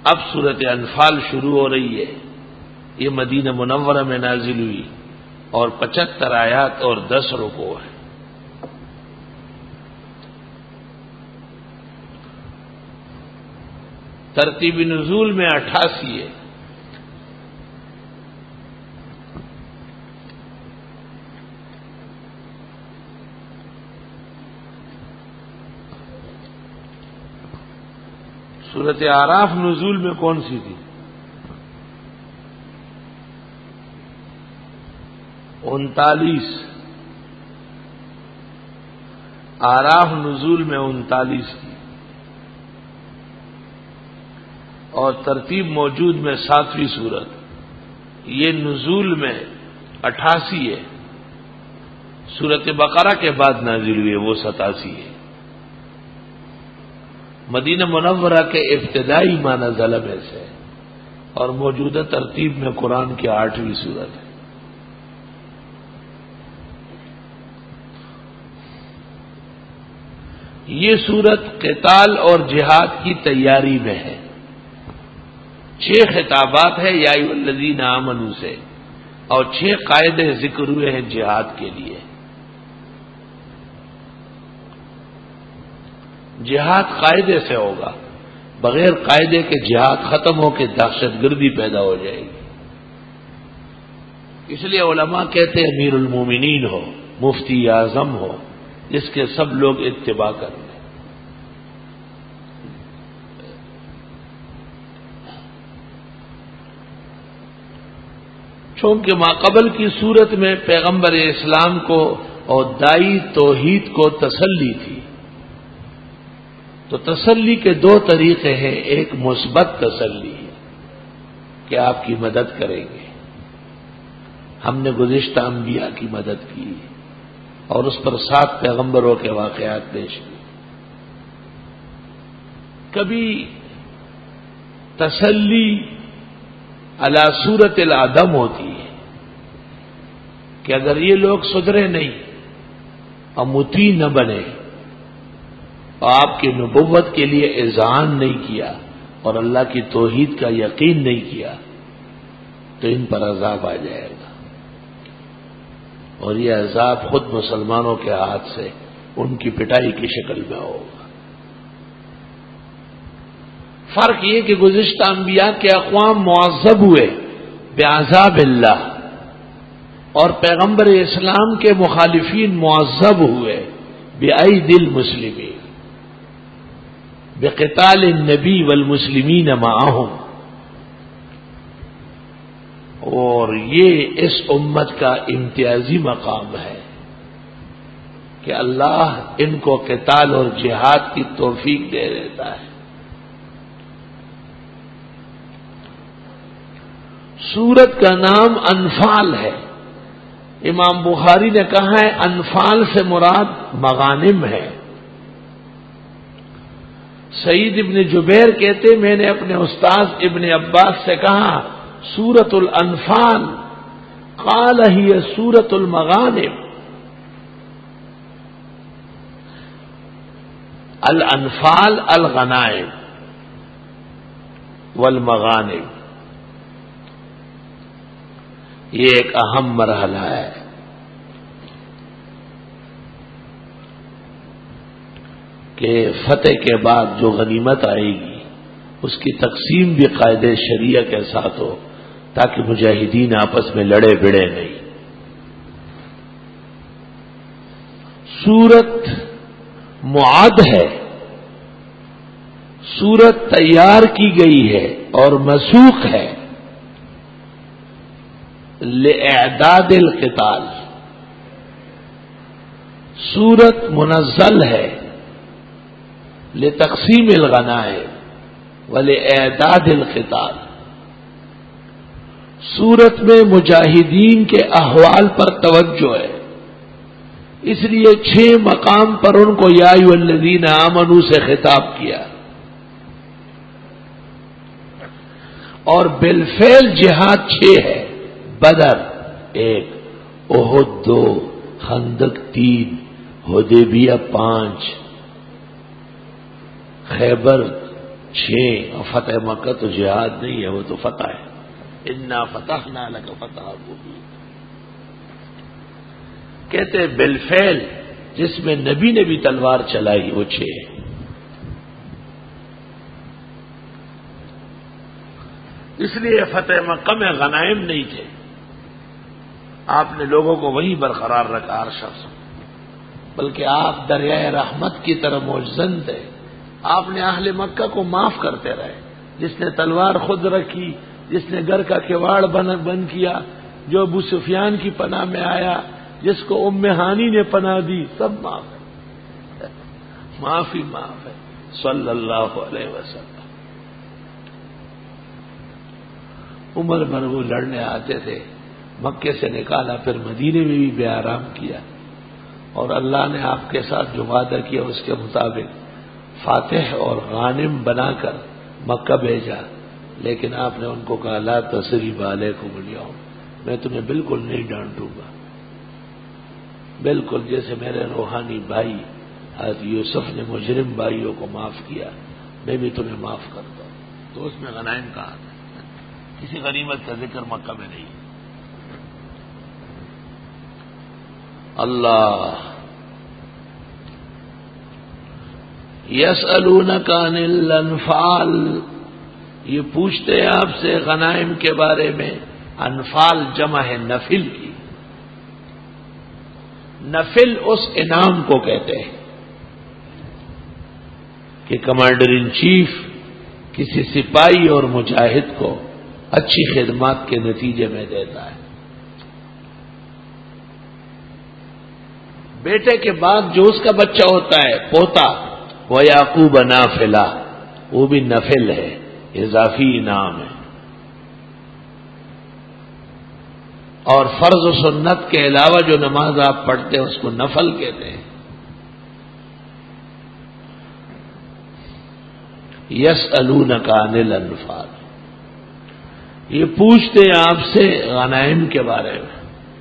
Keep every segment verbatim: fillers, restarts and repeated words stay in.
اب سورت انفال شروع ہو رہی ہے. یہ مدینہ منورہ میں نازل ہوئی اور پچہتر آیات اور دس رکوع ہے. ترتیب نزول میں اٹھاسی ہے. سورت اعراف نزول میں کون سی تھی؟ انتالیس. اعراف نزول میں انتالیس تھی اور ترتیب موجود میں ساتویں سورت. یہ نزول میں اٹھاسی ہے. سورت بقرہ کے بعد نازل ہوئی ہے وہ ستاسی ہے. مدینہ منورہ کے ابتدائی ما نزل میں سے اور موجودہ ترتیب میں قرآن کی آٹھویں سورت ہے. یہ سورت قتال اور جہاد کی تیاری میں ہے. چھ خطابات ہے یا ایھا الذین آمنوا سے اور چھ قاعدے ذکر ہوئے ہیں جہاد کے لیے. جہاد قاعدے سے ہوگا. بغیر قاعدے کے جہاد ختم ہو کے دہشت گردی پیدا ہو جائے گی. اس لیے علماء کہتے ہیں امیر المومنین ہو، مفتی اعظم ہو، جس کے سب لوگ اتباع کر لیں. چونکہ ماقبل کی صورت میں پیغمبر اسلام کو اور دائی توحید کو تسلی تھی، تو تسلی کے دو طریقے ہیں. ایک مثبت تسلی ہے کہ آپ کی مدد کریں گے. ہم نے گزشتہ انبیاء کی مدد کی اور اس پر سات پیغمبروں کے واقعات پیش کیے. کبھی تسلی علی صورت العدم ہوتی ہے کہ اگر یہ لوگ سدھرے نہیں اور مطیع نہ بنے اور آپ کی نبوت کے لیے اذعان نہیں کیا اور اللہ کی توحید کا یقین نہیں کیا تو ان پر عذاب آ جائے گا. اور یہ عذاب خود مسلمانوں کے ہاتھ سے ان کی پٹائی کی شکل میں ہوگا. فرق یہ کہ گزشتہ انبیاء کے اقوام معذب ہوئے بعذاب اللہ اور پیغمبر اسلام کے مخالفین معذب ہوئے بأیدی المسلمین بقتال النبی والمسلمین معهم. اور یہ اس امت کا امتیازی مقام ہے کہ اللہ ان کو قتال اور جہاد کی توفیق دے دیتا ہے. سورت کا نام انفال ہے. امام بخاری نے کہا ہے انفال سے مراد مغانم ہے. سعید ابن جبیر کہتے میں نے اپنے استاد ابن عباس سے کہا سورت الانفال قال ہی سورت المغانم. الانفال الغنائم والمغانم یہ ایک اہم مرحلہ ہے. کہ فتح کے بعد جو غنیمت آئے گی اس کی تقسیم بھی قاعدے شریعہ کے ساتھ ہو تاکہ مجاہدین آپس میں لڑے بڑے نہیں. سورت معاد ہے. سورت تیار کی گئی ہے اور مسوق ہے لإعداد القتال. سورت منزل ہے لتقسیم الغنائم ولإعداد القتال. سورت میں مجاہدین کے احوال پر توجہ ہے اس لیے چھ مقام پر ان کو یا ایھا الذین آمنوا سے خطاب کیا اور بالفعل جہاد چھ ہے. بدر ایک، احد دو، خندق تین، حدیبیہ پانچ، خیبر چھ، اور فتح مکہ تو جہاد نہیں ہے، وہ تو فتح ہے. انا فتحنا لک فتحا مبینا. کہتے بالفعل جس میں نبی نے بھی تلوار چلائی وہ چھ ہے. اس لیے فتح مکہ میں غنائم نہیں تھے، آپ نے لوگوں کو وہیں برقرار رکھا ہر شخص، بلکہ آپ دریائے رحمت کی طرح معجزن تھے. آپ نے اہل مکہ کو معاف کرتے رہے. جس نے تلوار خود رکھی، جس نے گھر کا کواڑ بند کیا، جو ابو سفیان کی پناہ میں آیا، جس کو ام ہانی نے پناہ دی، سب معاف ہے. معافی معاف ہے. صلی اللہ علیہ وسلم. عمر بھر وہ لڑنے آتے تھے، مکے سے نکالا، پھر مدینے میں بھی بے آرام کیا، اور اللہ نے آپ کے ساتھ جو وعدہ کیا اس کے مطابق فاتح اور غانم بنا کر مکہ بھیجا. لیکن آپ نے ان کو کہا لا تثریب علیکم اليوم، میں تمہیں بالکل نہیں ڈانٹوں گا، بالکل جیسے میرے روحانی بھائی حضرت یوسف نے مجرم بھائیوں کو معاف کیا، میں بھی تمہیں معاف کرتا ہوں. تو اس میں غنائم کہا تھا، کسی غنیمت کا ذکر مکہ میں نہیں. اللہ یسألونک عن الانفال، یہ پوچھتے ہیں آپ سے غنائم کے بارے میں. انفال جمع ہے نفل کی. نفل اس انعام کو کہتے ہیں کہ کمانڈر ان چیف کسی سپاہی اور مجاہد کو اچھی خدمات کے نتیجے میں دیتا ہے. بیٹے کے بعد جو اس کا بچہ ہوتا ہے پوتا، وہ یعقوب نافلہ، وہ بھی نفل ہے، اضافی انعام ہے. اور فرض و سنت کے علاوہ جو نماز آپ پڑھتے ہیں اس کو نفل کہتے ہیں. یسألونک عن الانفال، یہ پوچھتے ہیں آپ سے غنائم کے بارے میں.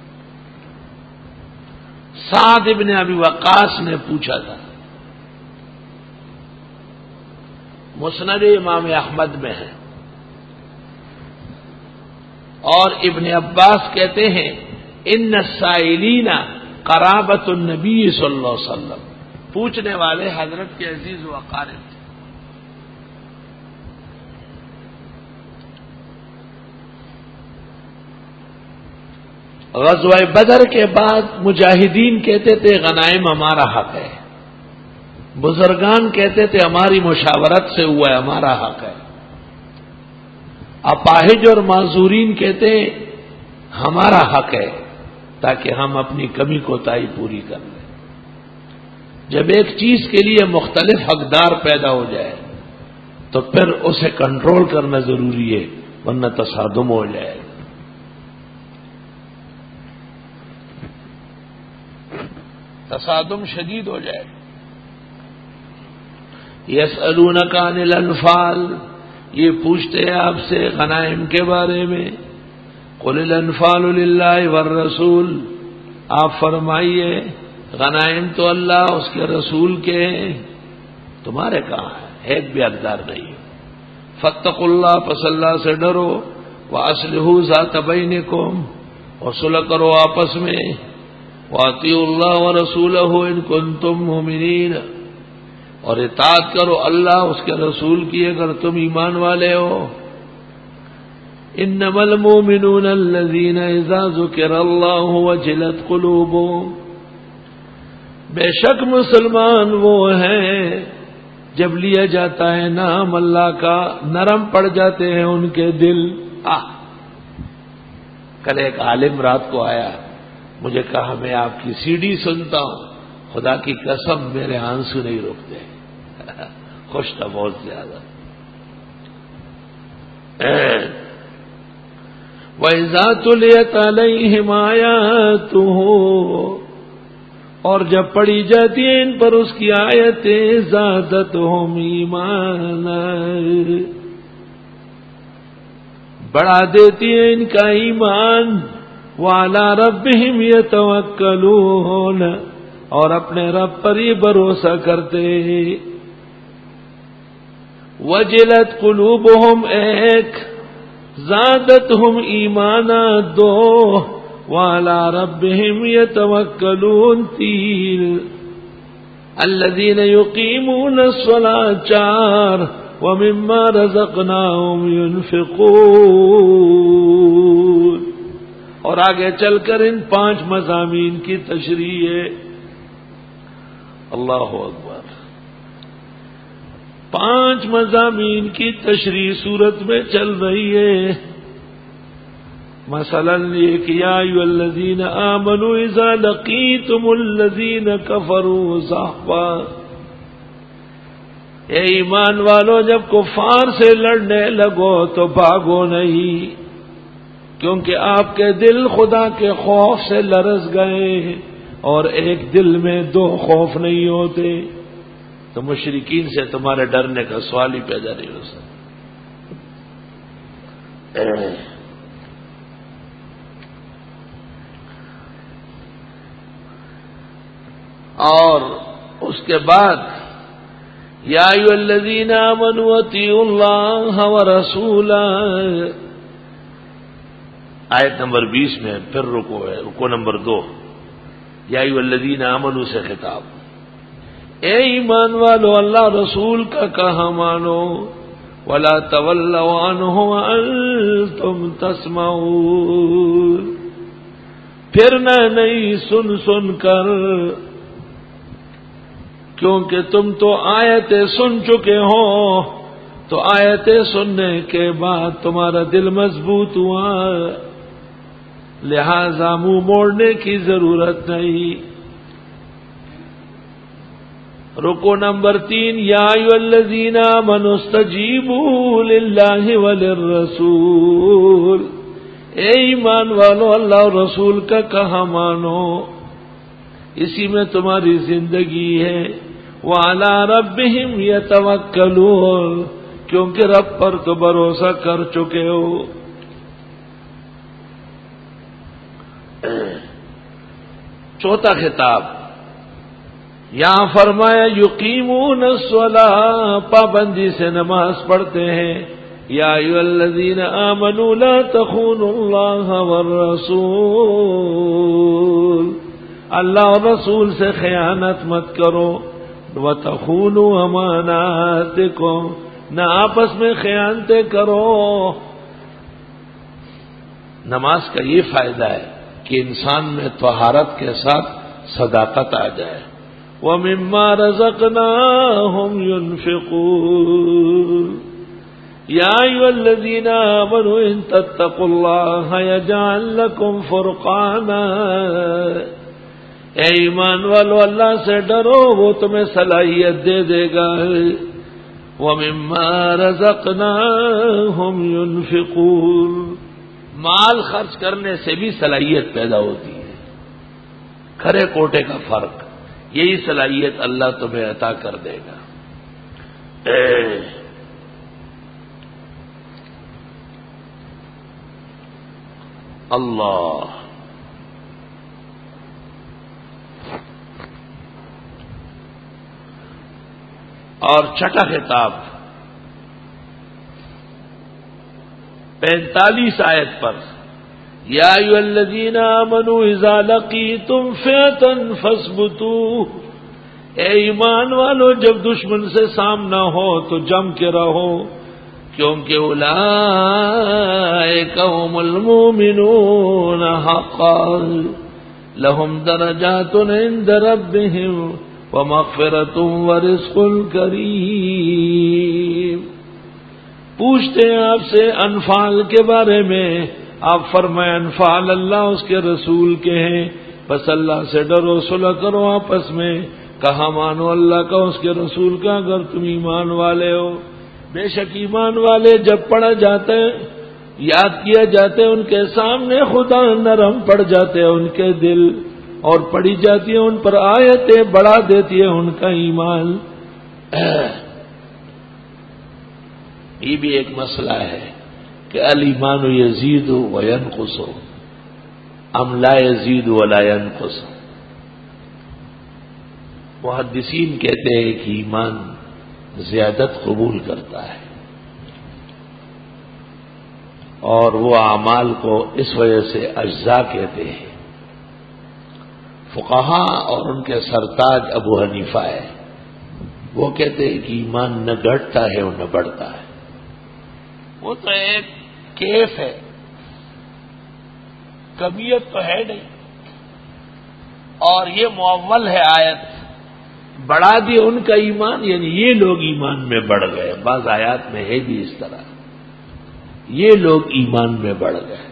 سعد ابن ابی وقاص نے پوچھا تھا، مسند امام احمد میں ہے، اور ابن عباس کہتے ہیں ان السائلین قرابۃ النبی صلی اللہ علیہ وسلم، پوچھنے والے حضرت کے عزیز و اقارب تھے. غزوہ بدر کے بعد مجاہدین کہتے تھے غنائم ہمارا حق ہے، بزرگان کہتے تھے ہماری مشاورت سے ہوا ہے، ہمارا حق ہے. اپاہج اور معذورین کہتے ہیں ہمارا حق ہے، تاکہ ہم اپنی کمی کوتاہی پوری کر لیں. جب ایک چیز کے لیے مختلف حقدار پیدا ہو جائے تو پھر اسے کنٹرول کرنا ضروری ہے، ورنہ تصادم ہو جائے. تصادم شدید ہو جائے. یسألونک عن الانفال، یہ پوچھتے ہیں آپ سے غنائم کے بارے میں. قل الانفال للہ والرسول، آپ فرمائیے غنائم تو اللہ اس کے رسول کے ہیں، تمہارے کہاں ہے، ایک بھی حقدار نہیں. فاتقوا اللہ، پس اللہ سے ڈرو. واصلحوا ذات بینکم، اور صلح کرو آپس میں. واطیعوا اللہ ورسولہ ان کنتم مؤمنین، اور اطاعت کرو اللہ اس کے رسول کی اگر تم ایمان والے ہو. انما المؤمنون الذین اذا ذکر اللہ وجلت قلوبهم، بے شک مسلمان وہ ہیں جب لیا جاتا ہے نام اللہ کا نرم پڑ جاتے ہیں ان کے دل. آہ کل ایک عالم رات کو آیا، مجھے کہا میں آپ کی سی ڈی سنتا ہوں، خدا کی قسم میرے آنسو نہیں رکتے. خوش تھا بہت زیادہ. وَإِذَا تُلِيَتْ عَلَيْهِمْ آيَاتُهُ، اور جب پڑھی جاتی ہیں ان پر اس کی آیتیں زادتہم ایمانا، بڑھا دیتی ہیں ان کا ایمان. وَعَلَى رَبِّهِمْ يَتَوَكَّلُونَ، اور اپنے رب پر ہی بھروسہ کرتے. وجلت قلوبہم ایک، زادتہم ایمانا دو، وعلی ربہم یتوکلون تین، الذین یقیمون الصلاة چار، ومما رزقناہم ینفقون۔ اور آگے چل کر ان پانچ مضامین کی تشریح ہے۔ اللہ اکبر، پانچ مضامین کی تشریح صورت میں چل رہی ہے۔ مثلا یہ کہ یا ایھا الذین آمنوا اذا لقیتم الذین کفروا زحفا، اے ایمان والو جب کفار سے لڑنے لگو تو بھاگو نہیں، کیونکہ آپ کے دل خدا کے خوف سے لرز گئے، اور ایک دل میں دو خوف نہیں ہوتے، تو مشرکین سے تمہارے ڈرنے کا سوال ہی پیدا نہیں ہو سکتا۔ اور اس کے بعد یا ایھا الذین آمنوا اطیعوا اللہ ورسولہ، آیت نمبر بیس میں پھر رکو ہے، رکو نمبر دو، یا ایھا الذین آمنوا سے خطاب، اے ایمان والو اللہ رسول کا کہا مانو، ولا تولوا عنہ وانتم تسمعون، پھرنا نہیں سن سن کر، کیونکہ تم تو آیتیں سن چکے ہو، تو آیتیں سننے کے بعد تمہارا دل مضبوط ہوا، لہذا منہ موڑنے کی ضرورت نہیں۔ رکو نمبر تین، یا ایھا الذین آمنوا استجیبوا للہ وللرسول، اے ایمان والو اللہ اور رسول کا کہا مانو، اسی میں تمہاری زندگی ہے۔ وعلی ربہم یتوکلون، کیونکہ رب پر تو بھروسہ کر چکے ہو۔ چوتھا خطاب، یہاں فرمایا یقیمون الصلاۃ، پابندی سے نماز پڑھتے ہیں۔ یا ایھا الذین آمنوا لا تخونوا اللہ والرسول، اللہ اور رسول سے خیانت مت کرو، وتخونوا اماناتکم، نہ آپس میں خیانتیں کرو۔ نماز کا یہ فائدہ ہے کہ انسان میں طہارت کے ساتھ صداقت آ جائے۔ وَمِمَّا رَزَقْنَاهُمْ يُنْفِقُونَ، یا ایھا الذین آمنوا ان تتقوا اللہ یجعل لکم فرقانا، اے ایمان والو اللہ سے ڈرو، وہ تمہیں صلاحیت دے دے گا۔ وَمِمَّا رَزَقْنَاهُمْ يُنْفِقُونَ، مال خرچ کرنے سے بھی صلاحیت پیدا ہوتی ہے، کھرے کوٹے کا فرق، یہی صلاحیت اللہ تمہیں عطا کر دے گا۔ اللہ، اور چھٹا خطاب پینتالیس آیت پر، یا ایھا الذین آمنوا اذا لقیتم فئۃ فاثبتوا، اے ایمان والو جب دشمن سے سامنا ہو تو جم کے رہو، کیونکہ اولئک هم المؤمنون حقا لهم درجات عند ربهم ومغفرۃ ورزق کریم۔ پوچھتے ہیں آپ سے انفال کے بارے میں، آپ فرمائیں انفال اللہ اس کے رسول کے ہیں، بس اللہ سے ڈرو، صلح کرو آپس میں، کہا مانو اللہ کا اس کے رسول کا اگر تم ایمان والے ہو۔ بے شک ایمان والے جب پڑھا جاتا ہے، یاد کیا جاتے ہیں، ان کے سامنے خدا نرم پڑ جاتے ہیں ان کے دل، اور پڑھی جاتی ہے ان پر آیتیں، بڑھا دیتی ہے ان کا ایمان۔ یہ بھی ایک مسئلہ ہے کہ الایمان یزید و ینقص ام لا یزید ولا ینقص۔ محدثین کہتے ہیں کہ ایمان زیادت قبول کرتا ہے، اور وہ اعمال کو اس وجہ سے اجزاء کہتے ہیں۔ فقہا اور ان کے سرتاج ابو حنیفہ ہے، وہ کہتے ہیں کہ ایمان نہ گھٹتا ہے اور نہ بڑھتا ہے، وہ تو ایک کیف ہے، کمیت تو ہے نہیں۔ اور یہ معول ہے آیت، بڑھا دی ان کا ایمان، یعنی یہ لوگ ایمان میں بڑھ گئے۔ بعض آیات میں ہے بھی اس طرح، یہ لوگ ایمان میں بڑھ گئے۔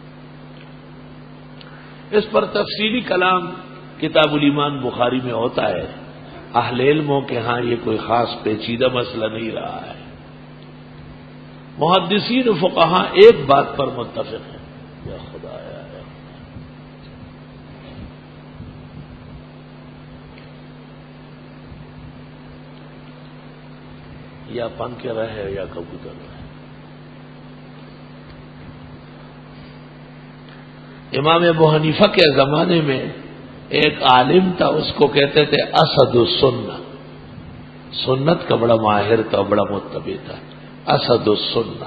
اس پر تفصیلی کلام کتاب الایمان بخاری میں ہوتا ہے، اہل علموں کے ہاں یہ کوئی خاص پیچیدہ مسئلہ نہیں رہا ہے۔ محدثین و فقہاء ایک بات پر متفق ہیں، یا خدا یا یا پنکھے رہے یا کبوتر رہے۔ امام ابو حنیفہ کے زمانے میں ایک عالم تھا، اس کو کہتے تھے اسد السنہ، سنت کا بڑا ماہر تھا، بڑا متبع تھا، اسد السنہ۔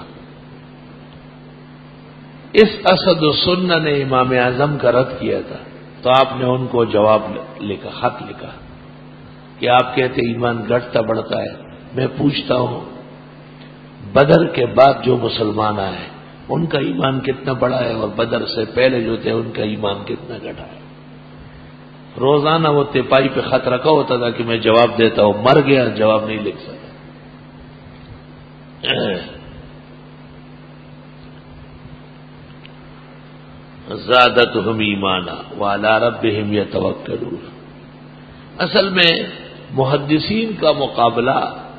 اس اسد السنہ نے امام اعظم کا رد کیا تھا، تو آپ نے ان کو جواب لکھا، خط لکھا کہ آپ کہتے ایمان گھٹتا بڑھتا ہے، میں پوچھتا ہوں بدر کے بعد جو مسلمان آئے ان کا ایمان کتنا بڑھا ہے، اور بدر سے پہلے جو تھے ان کا ایمان کتنا گھٹا ہے۔ روزانہ وہ تپائی پہ خط رکھا ہوتا تھا کہ میں جواب دیتا ہوں، مر گیا جواب نہیں لکھ سکا۔ زادتہم ایمانا وعلی ربہم یتوکلون۔ اصل میں محدثین کا مقابلہ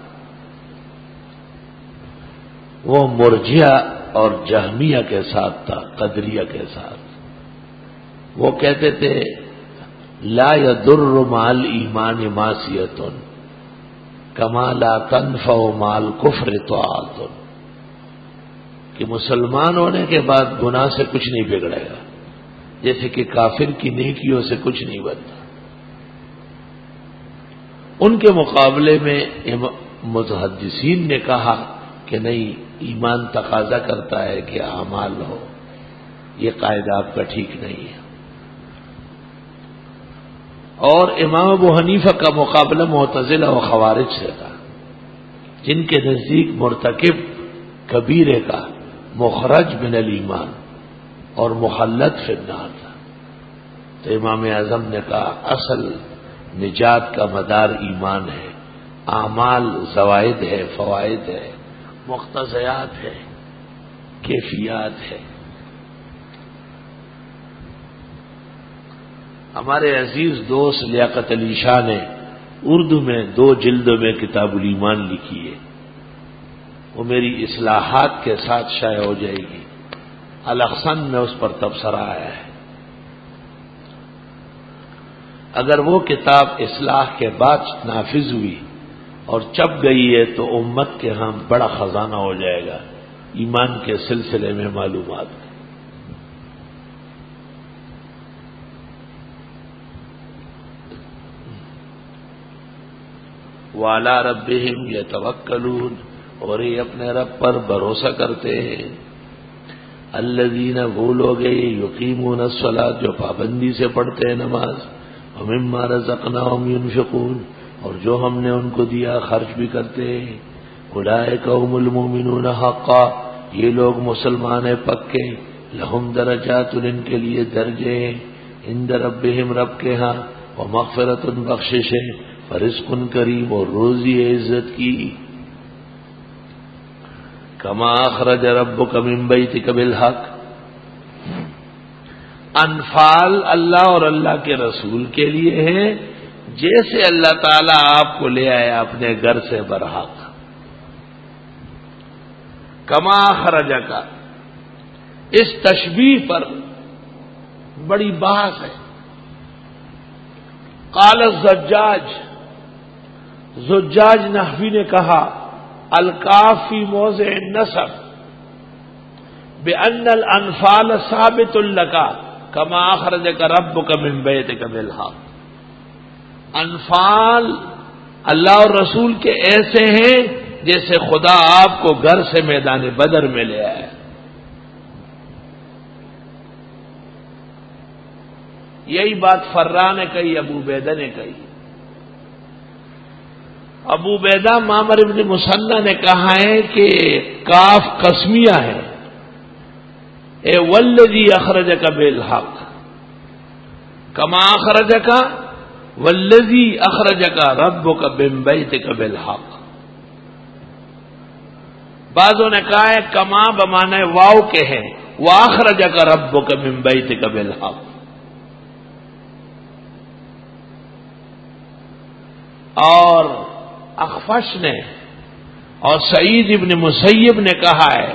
وہ مرجیہ اور جہمیہ کے ساتھ تھا، قدریہ کے ساتھ۔ وہ کہتے تھے لا يضر مع الایمان معصیۃ کما لا تنفع مع الکفر طاعۃ، کہ مسلمان ہونے کے بعد گناہ سے کچھ نہیں بگڑے گا، جیسے کہ کافر کی نیکیوں سے کچھ نہیں بنتا۔ ان کے مقابلے میں محدثین نے کہا کہ نہیں، ایمان تقاضا کرتا ہے کہ اعمال ہو، یہ قاعدہ آپ کا ٹھیک نہیں ہے۔ اور امام ابو حنیفہ کا مقابلہ معتزلہ و خوارج سے تھا، جن کے نزدیک مرتکب کبیرے کا مخرج من الایمان اور مخلد فی النار تھا۔ تو امام اعظم نے کہا اصل نجات کا مدار ایمان ہے، اعمال زوائد ہے، فوائد ہے، مقتضیات ہے، کیفیات ہے۔ ہمارے عزیز دوست لیاقت علی شاہ نے اردو میں دو جلدوں میں کتاب الایمان لکھی ہے، وہ میری اصلاحات کے ساتھ شائع ہو جائے گی۔ الاحسن میں اس پر تبصرہ آیا ہے۔ اگر وہ کتاب اصلاح کے بعد نافذ ہوئی اور چھپ گئی ہے تو امت کے ہاں بڑا خزانہ ہو جائے گا ایمان کے سلسلے میں معلومات۔ وعلی ربہم یتوکلون، اور یہ اپنے رب پر بھروسہ کرتے ہیں۔ الذین، وہ لوگ یقیمون الصلاۃ، جو پابندی سے پڑھتے ہیں نماز، ومما رزقناہم ینفقون، اور جو ہم نے ان کو دیا خرچ بھی کرتے ہیں۔ اولئک ھم المؤمنون حقا، یہ لوگ مسلمان ہیں پکے۔ لہم درجات، ان کے لیے درجے ہیں، عند ربہم، رب کے ہاں، ومغفرۃ، بخشش ہے، ورزق کریم، اور روزی عزت کی۔ کما اخرج ربک من بیتک بالحق، انفال اللہ اور اللہ کے رسول کے لیے ہے، جیسے اللہ تعالیٰ آپ کو لے آئے اپنے گھر سے برحق۔ کما اخرج کا اس تشبیہ پر بڑی بحث ہے۔ قال الزجاج، زجاج نحوی نے کہا الکاف فی موضع النصب بأن الانفال ثابت لک کما اخرجک ربک من بیتک بالحق۔ انفال اللہ اور رسول کے ایسے ہیں جیسے خدا آپ کو گھر سے میدان بدر میں لے آیا. یہی بات فرا نے کہی، ابو عبیدہ نے کہی. ابو عبیدہ معمر ابن مثنى نے کہا ہے کہ کاف قسمیہ ہے. اے والذی اخرجک بالحق کما اخرجک والذی اخرجک ربک من بیتک بالحق. بعضوں نے کہا ہے کما بمانے واو کے ہیں، واخرجک ربک من بیتک بالحق. اور اخفش نے اور سعید ابن مسیب نے کہا ہے،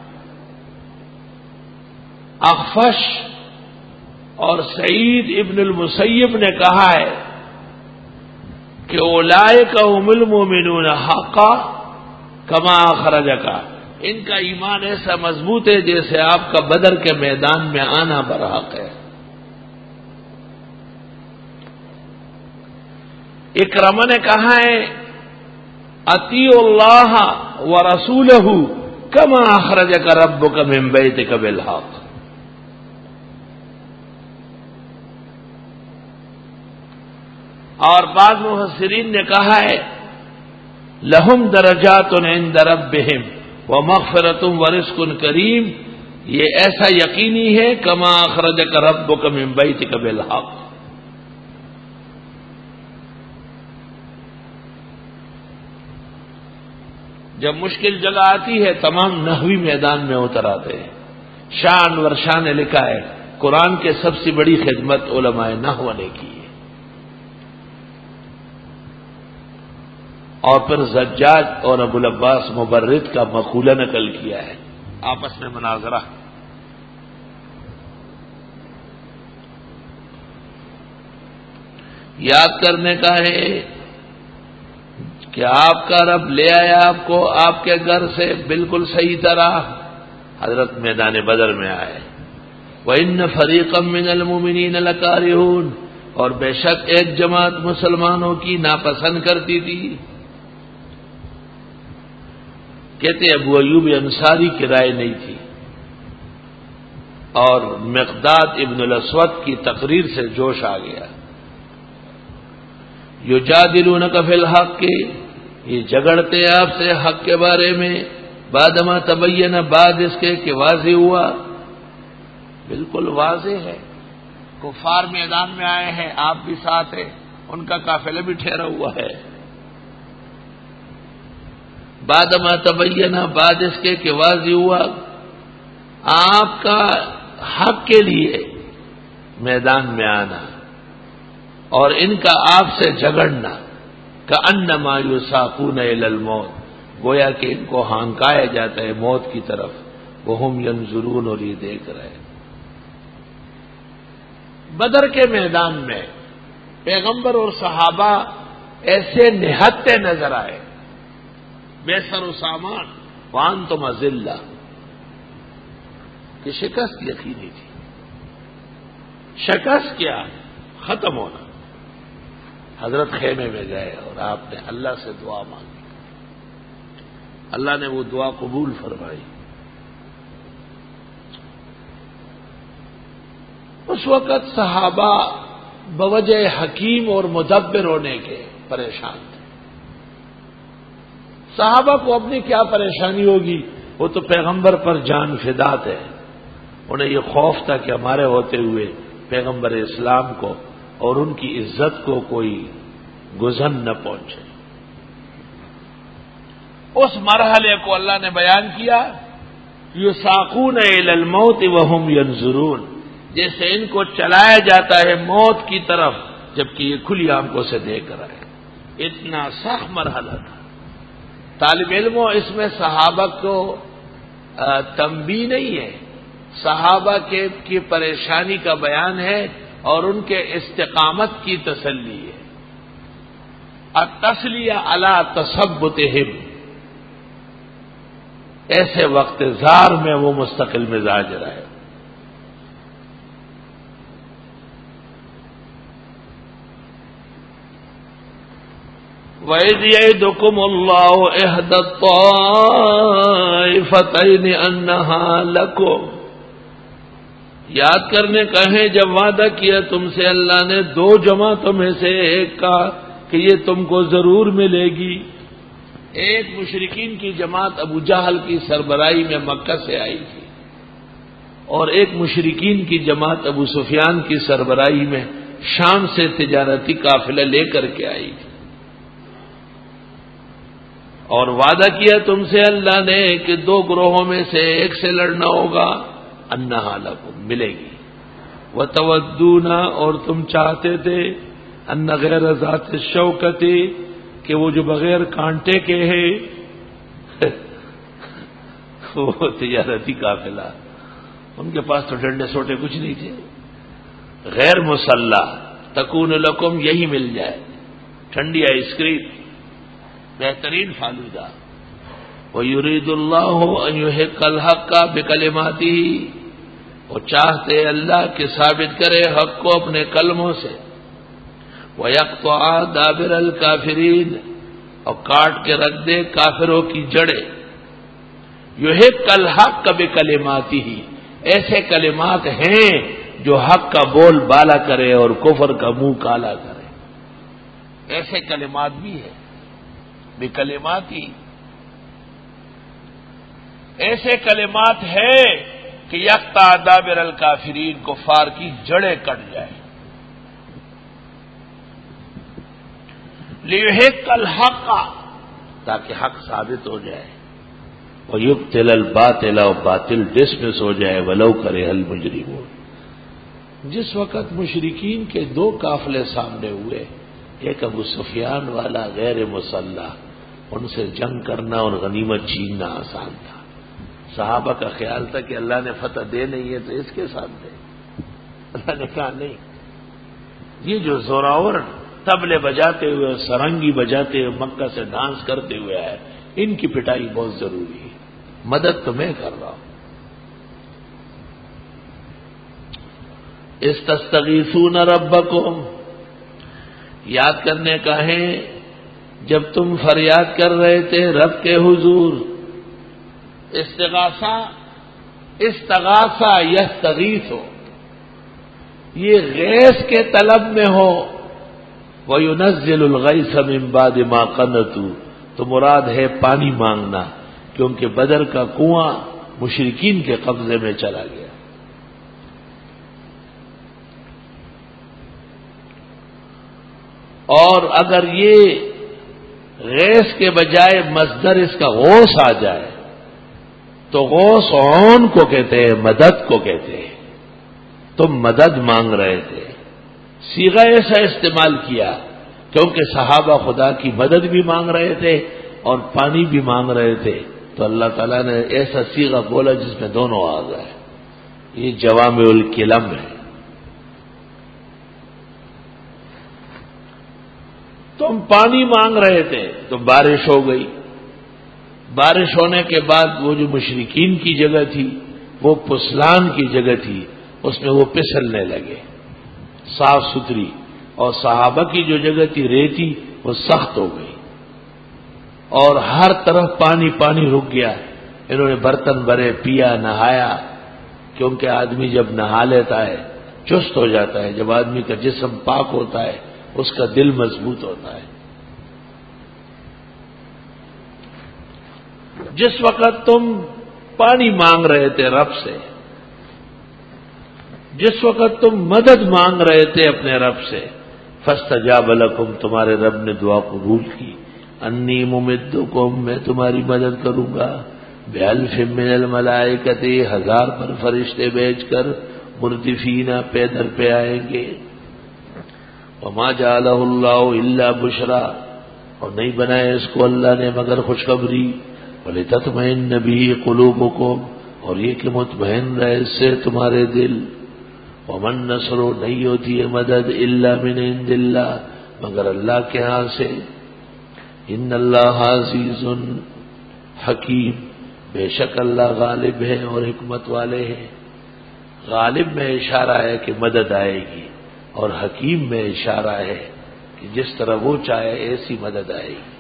اخفش اور سعید ابن المسیب نے کہا ہے کہ اولئک هم المؤمنون حقا کما اخرجک. ان کا ایمان ایسا مضبوط ہے جیسے آپ کا بدر کے میدان میں آنا برحق ہے. اکرمہ نے کہا ہے اطیعوا اللہ ورسولہ کما اخرجک ربک من بیتک بالحق. اور بعض مفسرین نے کہا ہے لہم درجات عند ربہم ومغفرۃ ورزق کریم. یہ ایسا یقینی ہے کما اخرجک ربک من بیتک بالحق. جب مشکل جگہ آتی ہے تمام نحوی میدان میں اتر آتے ہیں. شاہ انور شاہ نے لکھا ہے قرآن کے سب سے بڑی خدمت علماء نحو نے کی ہے. اور پھر زجاج اور ابو العباس مبرد کا مقولہ نقل کیا ہے، آپس میں مناظرہ. یاد کرنے کا ہے کہ آپ کا رب لے آیا آپ کو آپ کے گھر سے بالکل صحیح طرح، حضرت میدان بدر میں آئے. وَإِنَّ فَرِيقًا مِّنَ الْمُؤْمِنِينَ لَكَارِهُونَ. اور بے شک ایک جماعت مسلمانوں کی ناپسند کرتی تھی. کہتے ابو ایوب انصاری کی رائے نہیں تھی، اور مقداد ابن الاسود کی تقریر سے جوش آ گیا. یجادلونک فی الحق کے یہ جھگڑتے آپ سے حق کے بارے میں، بعدما تبین بعد اس کے کہ واضح ہوا. بالکل واضح ہے، کفار میدان میں آئے ہیں، آپ بھی ساتھ ہیں، ان کا قافلہ بھی ٹھہرا ہوا ہے. بعدما تبین بعد اس کے کہ واضح ہوا آپ کا حق کے لیے میدان میں آنا اور ان کا آپ سے جھگڑنا. کأنما یساقون الی الموت. گویا کہ ان کو ہانکایا جاتا ہے موت کی طرف. وہم ینظرون. اور یہ دیکھ رہے. بدر کے میدان میں پیغمبر اور صحابہ ایسے نہتے نظر آئے، بے سر و سامان، وانتم اذلہ، کہ شکست یقینی تھی. شکست کیا؟ ختم ہونا. حضرت خیمے میں گئے اور آپ نے اللہ سے دعا مانگی. اللہ نے وہ دعا قبول فرمائی. اس وقت صحابہ بوجہ حکیم اور مدبر ہونے کے پریشان تھے. صحابہ کو اپنی کیا پریشانی ہوگی، وہ تو پیغمبر پر جان فدا تھے. انہیں یہ خوف تھا کہ ہمارے ہوتے ہوئے پیغمبر اسلام کو اور ان کی عزت کو کوئی گزن نہ پہنچے. اس مرحلے کو اللہ نے بیان کیا، یساقون الی الموت وہم ینظرون. جیسے ان کو چلایا جاتا ہے موت کی طرف جبکہ یہ کھلی آنکھوں سے دیکھ رہے ہیں. اتنا سخت مرحلہ تھا. طالب علموں اس میں صحابہ کو تنبیہ نہیں ہے، صحابہ کے کی پریشانی کا بیان ہے اور ان کے استقامت کی تسلی ہے. التسلیہ علی تثبتہم. ایسے وقت زار میں وہ مستقل مزاج رہے. وَإِذْ يَعِدُكُمُ اللَّهُ إِحْدَى الطَّائِفَتَيْنِ أَنَّهَا لَكُمْ، یاد کرنے کا ہے جب وعدہ کیا تم سے اللہ نے دو جماعتوں میں سے ایک کا کہ یہ تم کو ضرور ملے گی. ایک مشرکین کی جماعت ابو جہل کی سربراہی میں مکہ سے آئی تھی، اور ایک مشرکین کی جماعت ابو سفیان کی سربراہی میں شام سے تجارتی قافلہ لے کر کے آئی تھی. اور وعدہ کیا تم سے اللہ نے کہ دو گروہوں میں سے ایک سے لڑنا ہوگا، انہا لکم ملے گی. وتودون، اور تم چاہتے تھے، ان غیر ذات الشوکۃ، کہ وہ جو بغیر کانٹے کے ہے وہ تجارتی قافلہ، ان کے پاس تو ڈنڈے سوٹے کچھ نہیں تھے، غیر مسلح، تکون لکم یہی مل جائے، ٹھنڈی آئس کریم، بہترین فالودہ. وَيُرِيدُ اللَّهُ أَن يُحِقَّ الْحَقَّ بِكَلِمَاتِهِ، وہ چاہتے اللہ کہ ثابت کرے حق کو اپنے کلموں سے. وَيَقْطَعَ دَابِرَ الْكَافِرِينَ، اور کاٹ کے رکھ دے کافروں کی جڑیں. يُحِقَّ الْحَقَّ بِكَلِمَاتِهِ، ایسے کلمات ہیں جو حق کا بول بالا کرے اور کفر کا منہ کالا کرے. ایسے کلمات بھی ہیں بکلماتی، ایسے کلمات ہیں کہ یقطع دابر الکافرین، کفار کی جڑیں کٹ جائے. لیحق الحق، تاکہ حق ثابت ہو جائے. ویبطل الباطل، اور باطل ڈسمس ہو جائے. ولو کرہ المجرمون. جس وقت مشرکین کے دو قافلے سامنے ہوئے، ایک ابو سفیان والا غیر مسلح، ان سے جنگ کرنا اور غنیمت چھیننا آسان تھا. صحابہ کا خیال تھا کہ اللہ نے فتح دے نہیں ہے تو اس کے ساتھ دے. اللہ نے کہا نہیں، یہ جو زوراور طبلے بجاتے ہوئے، سرنگی بجاتے ہوئے، مکہ سے ڈانس کرتے ہوئے آئے، ان کی پٹائی بہت ضروری ہے، مدد تو میں کر رہا ہوں. استستغیثون ربکم، یاد کرنے کا ہے جب تم فریاد کر رہے تھے رب کے حضور. استغاثہ، استغاثہ یستغیث ہو، یہ غیث کے طلب میں ہو. وَيُنَزِّلُ الْغَيْثَ مِن بَعْدِ مَا قَنَطُوا، تو مراد ہے پانی مانگنا، کیونکہ بدر کا کنواں مشرکین کے قبضے میں چلا گیا. اور اگر یہ غیث کے بجائے مصدر اس کا غوث آ جائے تو غوث عون کو کہتے ہیں، مدد کو کہتے ہیں. تم مدد مانگ رہے تھے، صیغہ ایسا استعمال کیا کیونکہ صحابہ خدا کی مدد بھی مانگ رہے تھے اور پانی بھی مانگ رہے تھے، تو اللہ تعالیٰ نے ایسا صیغہ بولا جس میں دونوں آ گئے. یہ جوامع الکلم ہے. تم پانی مانگ رہے تھے تو بارش ہو گئی. بارش ہونے کے بعد وہ جو مشرکین کی جگہ تھی وہ پسلان کی جگہ تھی، اس میں وہ پسلنے لگے، صاف ستھری. اور صحابہ کی جو جگہ تھی ریتی، وہ سخت ہو گئی اور ہر طرف پانی پانی رک گیا. انہوں نے برتن بھرے، پیا، نہایا، کیونکہ آدمی جب نہا لیتا ہے چست ہو جاتا ہے. جب آدمی کا جسم پاک ہوتا ہے اس کا دل مضبوط ہوتا ہے. جس وقت تم پانی مانگ رہے تھے رب سے، جس وقت تم مدد مانگ رہے تھے اپنے رب سے، فاستجاب لکم، تمہارے رب نے دعا قبول کی. انی ممدکم، میں تمہاری مدد کروں گا، بألف من الملائکۃ، ہزار پر فرشتے بھیج کر، مردفین پیدر پہ آئیں گے. وما جعلہ اللہ الا بشرا، اور نہیں بنایا اس کو اللہ نے مگر خوشخبری. ولتطمئن به قلوبکم، اور یہ کہ مطمئن رہے اس سے تمہارے دل. ومن نصر، نہیں ہوتی ہے مدد الا من عند اللہ، مگر اللہ کے ہاں سے. ان اللہ عزیز حکیم، بے شک اللہ غالب ہے اور حکمت والے ہیں. غالب میں اشارہ ہے کہ مدد آئے گی، اور حکیم میں اشارہ ہے کہ جس طرح وہ چاہے ایسی مدد آئے گی۔